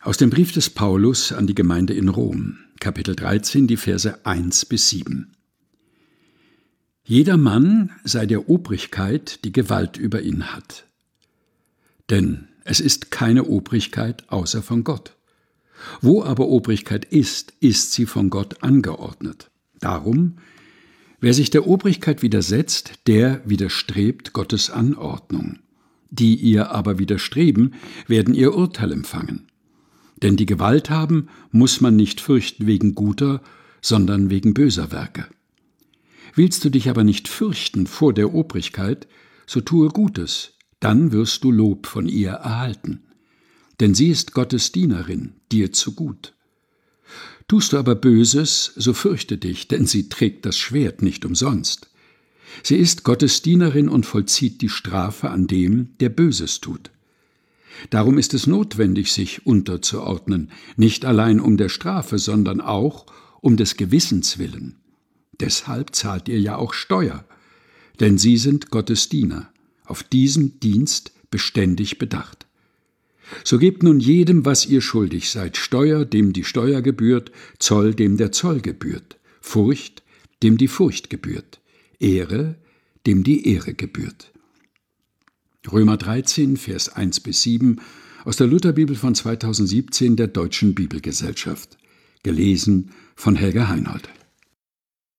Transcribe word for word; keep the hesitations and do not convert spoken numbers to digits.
Aus dem Brief des Paulus an die Gemeinde in Rom, Kapitel dreizehn, die Verse eins bis sieben. Jeder Mann sei der Obrigkeit, die Gewalt über ihn hat. Denn es ist keine Obrigkeit außer von Gott. Wo aber Obrigkeit ist, ist sie von Gott angeordnet. Darum, wer sich der Obrigkeit widersetzt, der widerstrebt Gottes Anordnung. Die ihr aber widerstreben, werden ihr Urteil empfangen. Denn die Gewalt haben, muss man nicht fürchten wegen guter, sondern wegen böser Werke. Willst du dich aber nicht fürchten vor der Obrigkeit, so tue Gutes, dann wirst du Lob von ihr erhalten. Denn sie ist Gottes Dienerin, dir zu gut. Tust du aber Böses, so fürchte dich, denn sie trägt das Schwert nicht umsonst. Sie ist Gottes Dienerin und vollzieht die Strafe an dem, der Böses tut. Darum ist es notwendig, sich unterzuordnen, nicht allein um der Strafe, sondern auch um des Gewissens willen. Deshalb zahlt ihr ja auch Steuer, denn sie sind Gottes Diener, auf diesem Dienst beständig bedacht. So gebt nun jedem, was ihr schuldig seid, Steuer, dem die Steuer gebührt, Zoll, dem der Zoll gebührt, Furcht, dem die Furcht gebührt, Ehre, dem die Ehre gebührt. Römer dreizehn, Vers eins bis sieben aus der Lutherbibel von zweitausendsiebzehn der Deutschen Bibelgesellschaft. Gelesen von Helga Heinold.